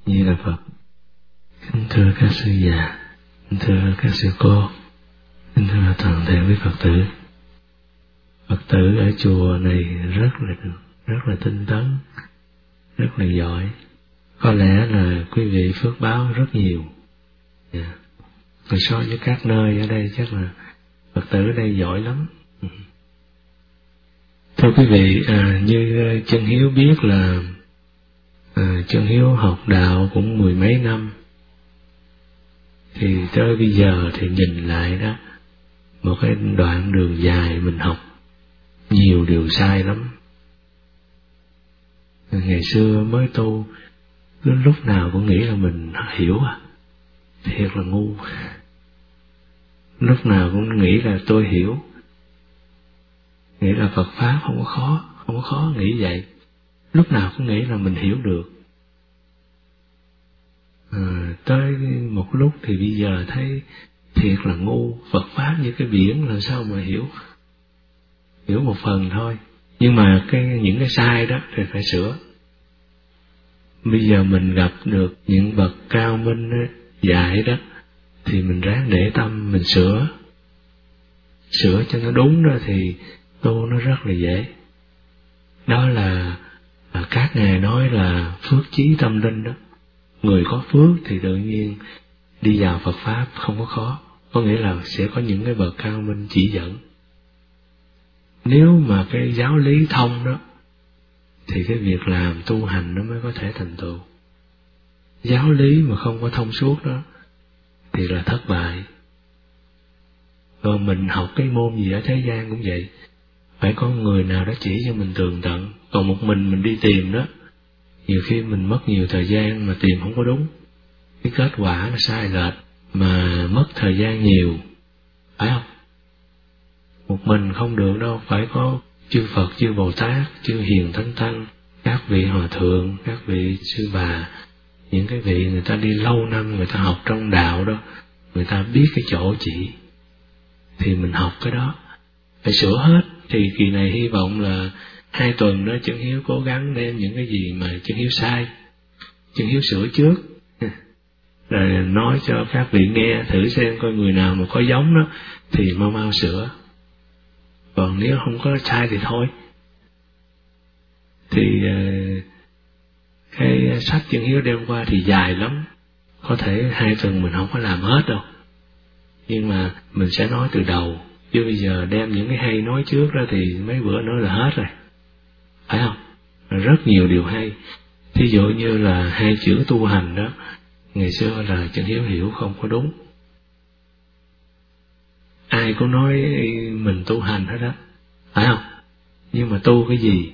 Như là Phật. Kính thưa các sư già, kính thưa các sư cô, kính thưa toàn thể quý Phật tử. Phật tử ở chùa này rất là tinh tấn, rất là giỏi. Có lẽ là quý vị phước báo rất nhiều. Còn so với các nơi ở đây chắc là Phật tử ở đây giỏi lắm. Thưa quý vị, như Chân Hiếu biết là Chân Hiếu học đạo cũng mười mấy năm, thì tới bây giờ thì nhìn lại đó, một cái đoạn đường dài mình học nhiều điều sai lắm. Ngày xưa mới tu, lúc nào cũng nghĩ là mình hiểu thiệt là ngu. Lúc nào cũng nghĩ là tôi hiểu, nghĩ là Phật Pháp không có khó, nghĩ vậy. Lúc nào cũng nghĩ là mình hiểu được. Tới một lúc thì bây giờ thấy thiệt là ngu. Phật Pháp như cái biển, làm sao mà hiểu một phần thôi. Nhưng mà những cái sai đó thì phải sửa. Bây giờ mình gặp được những bậc cao minh dạy đó, thì mình ráng để tâm mình sửa cho nó đúng đó, thì tu nó rất là dễ. Đó là các ngài nói là phước chí tâm linh đó. Người có phước thì tự nhiên đi vào Phật Pháp không có khó. Có nghĩa là sẽ có những cái bậc cao minh chỉ dẫn. Nếu mà cái giáo lý thông đó, thì cái việc làm tu hành nó mới có thể thành tựu. Giáo lý mà không có thông suốt đó thì là thất bại. Còn mình học cái môn gì ở thế gian cũng vậy, phải có người nào đó chỉ cho mình tường tận. Còn một mình đi tìm đó, nhiều khi mình mất nhiều thời gian mà tìm không có đúng, cái kết quả nó sai lệch mà mất thời gian nhiều, phải không? Một mình không được đâu, phải có chư Phật, chư Bồ Tát, chư Hiền Thánh Tăng, các vị Hòa Thượng, các vị Sư Bà, những cái vị người ta đi lâu năm, người ta học trong đạo đó, người ta biết cái chỗ chỉ, thì mình học cái đó, phải sửa hết. Thì kỳ này hy vọng là 2 tuần đó Chân Hiếu cố gắng đem những cái gì mà Chân Hiếu sai, Chân Hiếu sửa trước, rồi nói cho các vị nghe thử xem coi người nào mà có giống đó thì mau sửa. Còn nếu không có sai thì thôi. Thì cái sách Chân Hiếu đem qua thì dài lắm, có thể 2 tuần mình không có làm hết đâu, nhưng mà mình sẽ nói từ đầu. Chứ bây giờ đem những cái hay nói trước ra thì mấy bữa nữa là hết rồi, phải không? Rất nhiều điều hay. Thí dụ như là 2 chữ tu hành đó, ngày xưa là Chân Hiếu hiểu không có đúng. Ai cũng nói mình tu hành hết đó, phải không? Nhưng mà tu cái gì?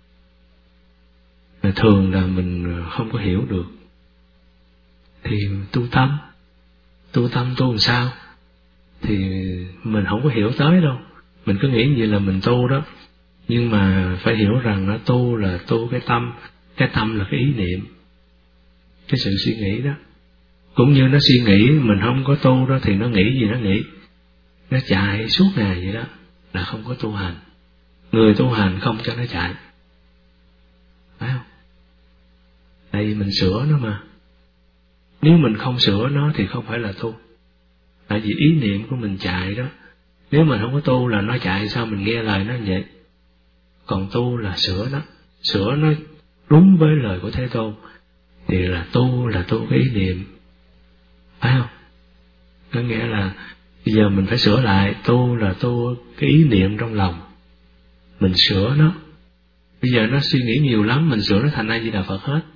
Thường là mình không có hiểu được. Thì tu tâm tu làm sao? Thì mình không có hiểu tới đâu. Mình cứ nghĩ gì là mình tu đó. Nhưng mà phải hiểu rằng nó tu là tu cái tâm. Cái tâm là cái ý niệm, cái sự suy nghĩ đó. Cũng như nó suy nghĩ, mình không có tu đó thì nó nghĩ gì nó nghĩ, nó chạy suốt ngày vậy đó, là không có tu hành. Người tu hành không cho nó chạy, phải không? Tại vì mình sửa nó mà. Nếu mình không sửa nó thì không phải là tu. Tại vì ý niệm của mình chạy đó. Nếu mình không có tu là nó chạy, sao mình nghe lời nó vậy? Còn tu là sửa nó đúng với lời của Thế Tôn, thì là tu cái ý niệm, phải không? Có nghĩa là bây giờ mình phải sửa lại. Tu là tu cái ý niệm trong lòng, mình sửa nó. Bây giờ nó suy nghĩ nhiều lắm, mình sửa nó thành A Di Đà Phật hết.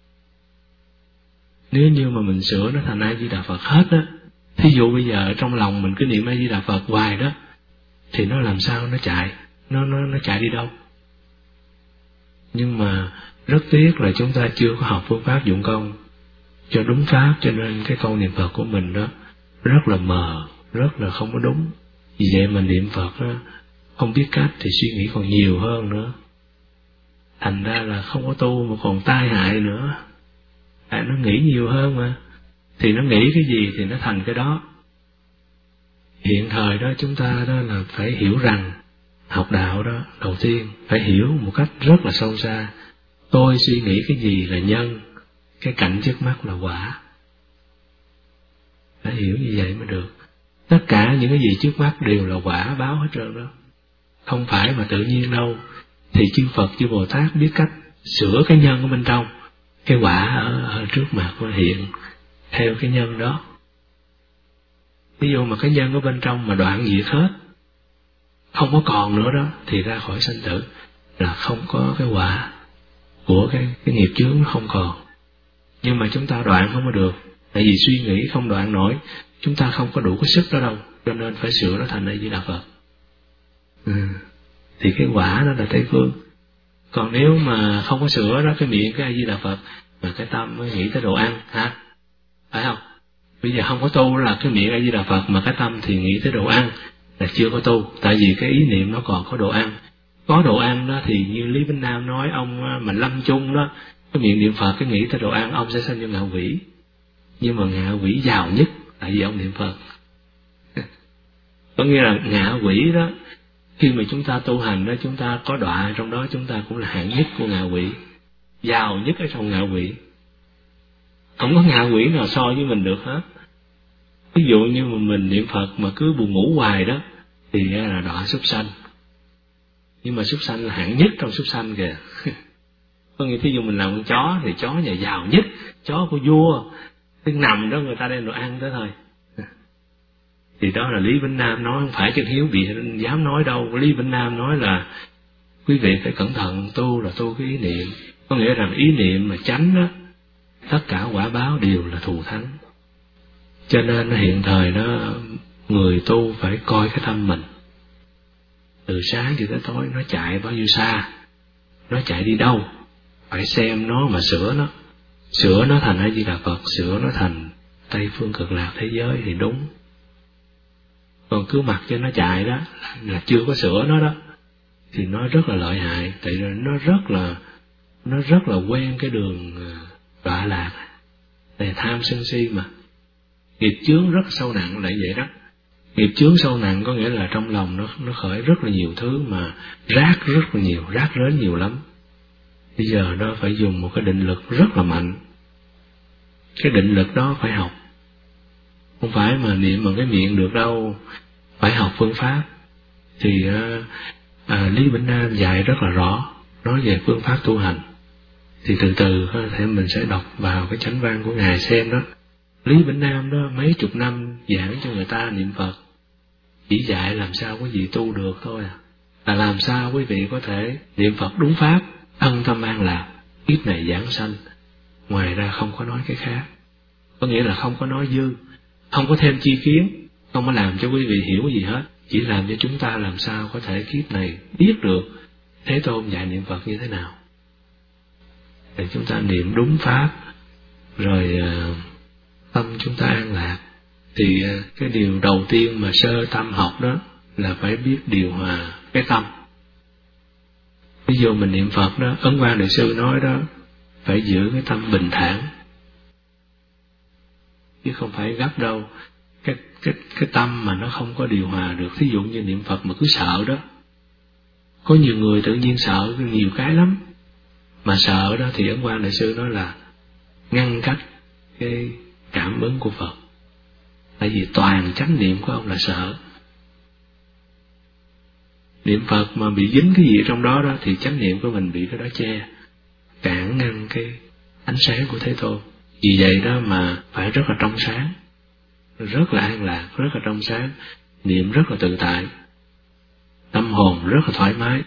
Nếu như mà mình sửa nó thành A Di Đà Phật hết á, thí dụ bây giờ trong lòng mình cứ niệm A Di Đà Phật hoài đó, thì nó làm sao nó chạy, nó chạy đi đâu? Nhưng mà rất tiếc là chúng ta chưa có học phương pháp dụng công cho đúng pháp, cho nên cái câu niệm Phật của mình đó rất là mờ, rất là không có đúng. Vì vậy mà niệm Phật đó, không biết cách thì suy nghĩ còn nhiều hơn nữa. Thành ra là không có tu mà còn tai hại nữa. Tại nó nghĩ nhiều hơn mà. Thì nó nghĩ cái gì thì nó thành cái đó. Hiện thời đó chúng ta đó là phải hiểu rằng học đạo đó, đầu tiên phải hiểu một cách rất là sâu xa. Tôi suy nghĩ cái gì là nhân, cái cảnh trước mắt là quả. Phải hiểu như vậy mới được. Tất cả những cái gì trước mắt đều là quả báo hết trơn đó. Không phải mà tự nhiên đâu. Thì chư Phật, chư Bồ Tát biết cách sửa cái nhân ở bên trong. Cái quả ở trước mặt nó hiện theo cái nhân đó. Ví dụ mà cái nhân ở bên trong mà đoạn diệt hết, không có còn nữa đó, thì ra khỏi sanh tử là không có cái quả của cái nghiệp chướng, nó không còn. Nhưng mà chúng ta đoạn không có được, tại vì suy nghĩ không đoạn nổi, chúng ta không có đủ cái sức đó đâu, cho nên phải sửa nó thành A Di Đà Phật. Thì cái quả đó là Tây Phương. Còn nếu mà không có sửa đó, cái miệng cái A Di Đà Phật mà cái tâm mới nghĩ tới đồ ăn, hả? Phải không? Bây giờ không có tu là cái miệng A Di Đà Phật mà cái tâm thì nghĩ tới đồ ăn là chưa có tu, tại vì cái ý niệm nó còn có đồ ăn. Có đồ ăn đó thì như Lý Vĩnh Nam nói, ông mà lâm chung đó, cái miệng niệm Phật cái nghĩ tới đồ ăn, ông sẽ sanh vô ngạ quỷ. Nhưng mà ngạ quỷ giàu nhất tại vì ông niệm Phật. Có nghĩa là ngạ quỷ đó, khi mà chúng ta tu hành đó, chúng ta có đọa trong đó, chúng ta cũng là hạng nhất của ngạ quỷ, giàu nhất ở trong ngạ quỷ. Không có ngạ quỷ nào so với mình được hết. Ví dụ như mà mình niệm Phật mà cứ buồn ngủ hoài đó thì là đọa súc sanh. Nhưng mà súc sanh là hạng nhất trong súc sanh kìa. Có nghĩa thí dụ mình làm con chó thì chó nhà giàu nhất, chó của vua, cứ nằm đó người ta đem đồ ăn tới thôi. Thì đó là Lý Vĩnh Nam nói, không phải Chân Hiếu bị dám nói đâu. Lý Vĩnh Nam nói là quý vị phải cẩn thận, tu là tu cái ý niệm. Có nghĩa rằng ý niệm mà tránh đó, tất cả quả báo đều là thù thắng. Cho nên hiện thời đó, người tu phải coi cái tâm mình. Từ sáng cho tới tối nó chạy bao nhiêu xa, nó chạy đi đâu, phải xem nó mà sửa nó thành A Di Đà Phật, sửa nó thành Tây Phương Cực Lạc thế giới thì đúng. Còn cứ mặc cho nó chạy đó là chưa có sửa nó đó, thì nó rất là lợi hại, tại vì nó rất là quen cái đường đọa lạc, tại tham sân si mà. Nghiệp chướng rất sâu nặng là vậy đó. Nghiệp chướng sâu nặng có nghĩa là trong lòng nó khởi rất là nhiều thứ mà rác rất là nhiều, rác rến nhiều lắm. Bây giờ nó phải dùng một cái định lực rất là mạnh. Cái định lực đó phải học, không phải mà niệm bằng cái miệng được đâu, phải học phương pháp. Thì Lý Vĩnh Nam dạy rất là rõ, nói về phương pháp tu hành. Thì từ từ thì mình sẽ đọc vào cái chánh văn của Ngài xem đó. Lý Vĩnh Nam đó mấy chục năm giảng cho người ta niệm Phật, chỉ dạy làm sao quý vị tu được thôi à. Là làm sao quý vị có thể niệm Phật đúng pháp, ân tâm an lạc, kiếp này giảng sanh. Ngoài ra không có nói cái khác. Có nghĩa là không có nói dư, không có thêm chi kiến, không có làm cho quý vị hiểu cái gì hết, chỉ làm cho chúng ta làm sao có thể kiếp này biết được Thế Tôn dạy niệm Phật như thế nào, để chúng ta niệm đúng pháp, rồi tâm chúng ta an lạc. Thì cái điều đầu tiên mà sơ tâm học đó là phải biết điều hòa cái tâm. Ví dụ mình niệm Phật đó, Ấn Quang Đại Sư nói đó, phải giữ cái tâm bình thản, chứ không phải gấp đâu. Cái tâm mà nó không có điều hòa được, ví dụ như niệm Phật mà cứ sợ đó. Có nhiều người tự nhiên sợ nhiều cái lắm, mà sợ đó thì Ấn Quang Đại Sư nói là ngăn cách cái cảm ứng của Phật. Tại vì toàn chánh niệm của ông là sợ. Niệm Phật mà bị dính cái gì trong đó đó thì chánh niệm của mình bị cái đó che, cản ngăn cái ánh sáng của Thế Tôn. Vì vậy đó mà phải rất là trong sáng, rất là an lạc, rất là trong sáng, niệm rất là tự tại, tâm hồn rất là thoải mái.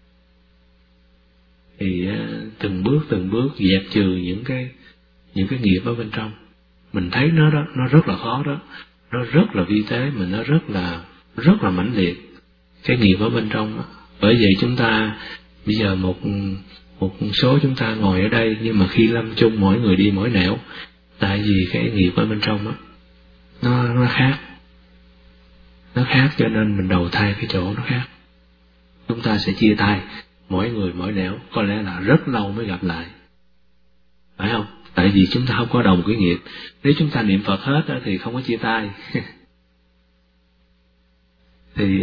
Thì từng bước dẹp trừ những cái nghiệp ở bên trong. Mình thấy nó đó, nó rất là khó đó, nó rất là vi tế, mà nó rất là mãnh liệt, cái nghiệp ở bên trong đó. Bởi vậy chúng ta bây giờ một số chúng ta ngồi ở đây, nhưng mà khi lâm chung mỗi người đi mỗi nẻo, tại vì cái nghiệp ở bên trong đó nó khác, cho nên mình đầu thai cái chỗ nó khác. Chúng ta sẽ chia tay, mỗi người mỗi nẻo, có lẽ là rất lâu mới gặp lại, phải không? Tại vì chúng ta không có đồng cái nghiệp. Nếu chúng ta niệm Phật hết đó, thì không có chia tay. Thì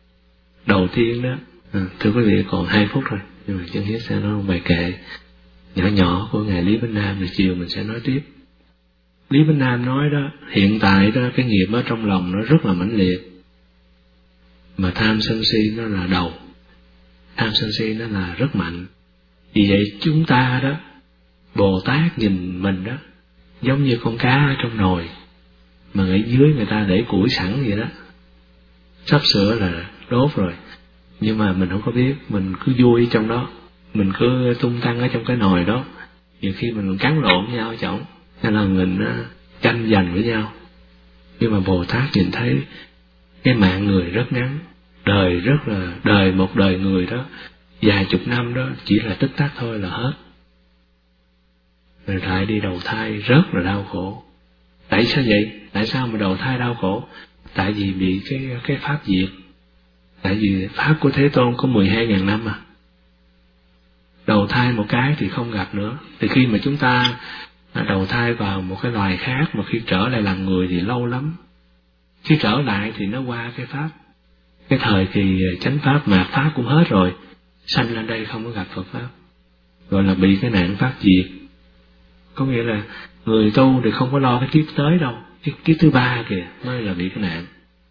đầu tiên đó, thưa quý vị, còn 2 phút thôi, nhưng mà Chân Hiếu sẽ nói bài kệ. nhỏ nhỏ của Ngài Lý Bỉnh Nam, rồi chiều mình sẽ nói tiếp. Lý Bỉnh Nam nói đó, hiện tại đó cái nghiệp ở trong lòng nó rất là mãnh liệt, mà tham sân si nó là đầu, tham sân si nó là rất mạnh. Vì vậy chúng ta đó, Bồ Tát nhìn mình đó giống như con cá ở trong nồi, mà ở dưới người ta để củi sẵn vậy đó, sắp sửa là đốt rồi, nhưng mà mình không có biết, mình cứ vui trong đó, mình cứ tung tăng ở trong cái nồi đó, nhiều khi mình cắn lộn nhau ở chổng, hay là mình tranh giành với nhau. Nhưng mà Bồ Tát nhìn thấy cái mạng người rất ngắn, đời rất là đời, một đời người đó vài chục năm đó chỉ là tích tắc thôi là hết, rồi lại đi đầu thai rất là đau khổ. Tại sao vậy? Tại sao mà đầu thai đau khổ? Tại vì bị cái pháp diệt. Tại vì pháp của Thế Tôn có 12.000 năm à. Đầu thai một cái thì không gặp nữa. Thì khi mà chúng ta đầu thai vào một cái loài khác, mà khi trở lại làm người thì lâu lắm. Khi trở lại thì nó qua cái pháp, cái thời kỳ chánh pháp, mạt pháp cũng hết rồi, sanh lên đây không có gặp Phật pháp, gọi là bị cái nạn pháp diệt. Có nghĩa là người tu thì không có lo cái kiếp tới đâu, cái kiếp thứ ba kìa mới là bị cái nạn.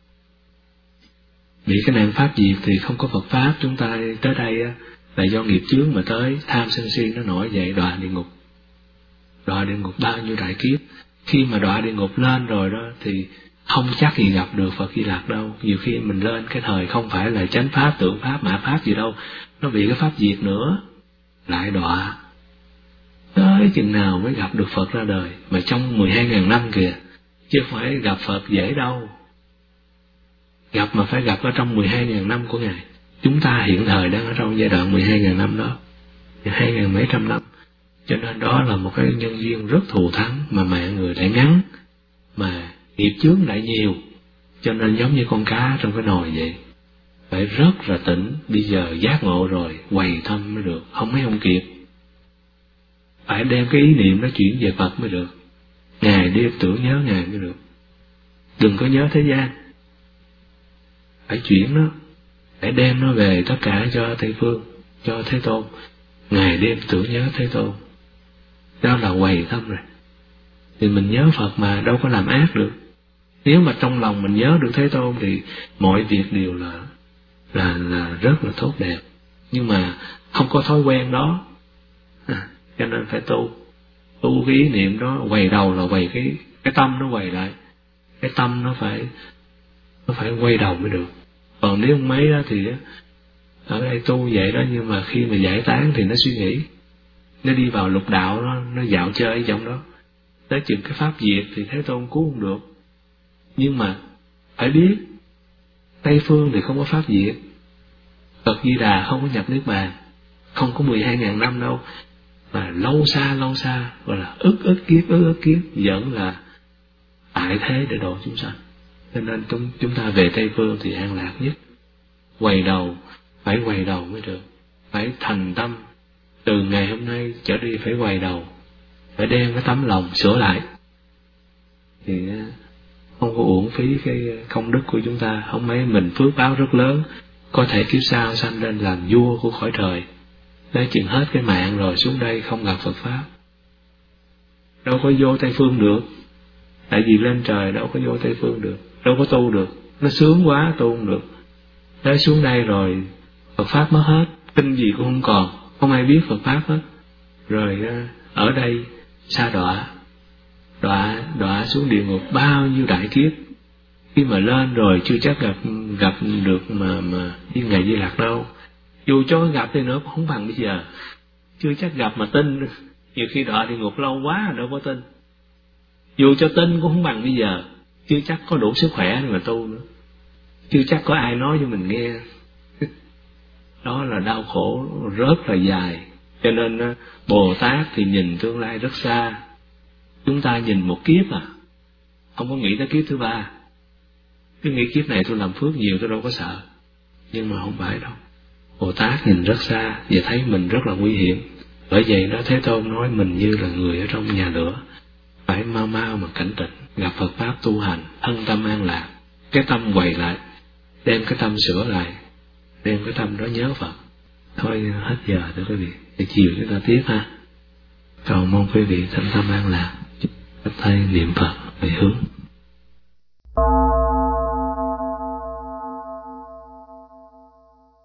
Bị cái nạn pháp diệt thì không có Phật pháp. Chúng ta tới đây là do nghiệp chướng mà tới, tham sân si nó nổi dậy, đọa địa ngục. Đọa địa ngục bao nhiêu đại kiếp. Khi mà đọa địa ngục lên rồi đó thì không chắc gì gặp được Phật Di Lặc đâu. Nhiều khi mình lên cái thời không phải là chánh pháp, tượng pháp, mạt pháp gì đâu, nó bị cái pháp diệt nữa, lại đọa. Tới chừng nào mới gặp được Phật ra đời, mà trong 12.000 năm kìa, chứ không phải gặp Phật dễ đâu. Gặp mà phải gặp ở trong 12.000 năm của Ngài. Chúng ta hiện thời đang ở trong giai đoạn 12.000 năm đó, 2.000 mấy trăm năm. Cho nên đó là một cái nhân duyên rất thù thắng, mà mạng người lại ngắn, mà nghiệp chướng lại nhiều. Cho nên giống như con cá trong cái nồi vậy, phải rất là tỉnh. Bây giờ giác ngộ rồi, quầy thâm mới được, không kịp. Phải đem cái ý niệm nó chuyển về Phật mới được. Ngày đêm tưởng nhớ Ngài mới được. Đừng có nhớ thế gian, phải chuyển nó, phải đem nó về tất cả cho Tây Phương, cho Thế Tôn. Ngày đêm tưởng nhớ Thế Tôn, đó là quầy thâm rồi. Thì mình nhớ Phật mà đâu có làm ác được. Nếu mà trong lòng mình nhớ được Thế Tôn thì mọi việc đều là rất là tốt đẹp. Nhưng mà không có thói quen đó, cho nên phải tu cái ý niệm đó. Quầy đầu là quầy cái tâm nó quầy lại, cái tâm nó phải quay đầu mới được. Còn nếu không mấy đó thì ở đây tu vậy đó, nhưng mà khi mà giải tán thì nó suy nghĩ, nó đi vào lục đạo, nó dạo chơi trong đó. Tới chừng cái pháp diệt thì Thế Tôn cứu không được. Nhưng mà phải biết Tây Phương thì không có pháp diệt, Phật Di Đà không có nhập Niết Bàn, không có 12.000 năm đâu, mà lâu xa, gọi là ức kiếp vẫn là tại thế để độ chúng sanh. Cho nên chúng ta về Tây Phương thì an lạc nhất. Quầy đầu, phải quầy đầu mới được, phải thành tâm. Từ ngày hôm nay trở đi phải quầy đầu, phải đem cái tấm lòng sửa lại, thì không có uổng phí cái công đức của chúng ta. Không mấy mình phước báo rất lớn, có thể kiếp sau sanh lên làm vua của cõi trời, tới chừng hết cái mạng rồi xuống đây không gặp Phật pháp, đâu có vô Tây Phương được. Tại vì lên trời đâu có vô Tây Phương được, đâu có tu được, nó sướng quá tu không được. Tới xuống đây rồi Phật pháp mất hết, kinh gì cũng không còn, không ai biết Phật pháp hết. Rồi ở đây sa đọa xuống địa ngục bao nhiêu đại kiếp. Khi mà lên rồi chưa chắc gặp được mà như Ngài Di Lặc đâu. Dù cho gặp thì nữa cũng không bằng bây giờ, chưa chắc gặp mà tin. Nhiều khi đọa địa ngục lâu quá đâu có tin. Dù cho tin cũng không bằng bây giờ, chưa chắc có đủ sức khỏe để mà tu nữa, chưa chắc có ai nói cho mình nghe. Đó là đau khổ rất là dài. Cho nên Bồ Tát thì nhìn tương lai rất xa. Chúng ta nhìn một kiếp không có nghĩ tới kiếp thứ ba. Cứ nghĩ kiếp này tôi làm phước nhiều, tôi đâu có sợ. Nhưng mà không phải đâu. Bồ Tát nhìn rất xa và thấy mình rất là nguy hiểm. Bởi vậy đó Thế Tôn nói mình như là người ở trong nhà lửa, phải mau mà cảnh tỉnh, gặp Phật pháp tu hành, thân tâm an lạc. Cái tâm quầy lại, đem cái tâm sửa lại, đem cái tâm đó nhớ Phật. Thôi hết giờ thưa quý vị, thì chiều chúng ta tiếp ha. Cầu mong quý vị thanh tâm an lạc, thầy niệm Phật về hướng.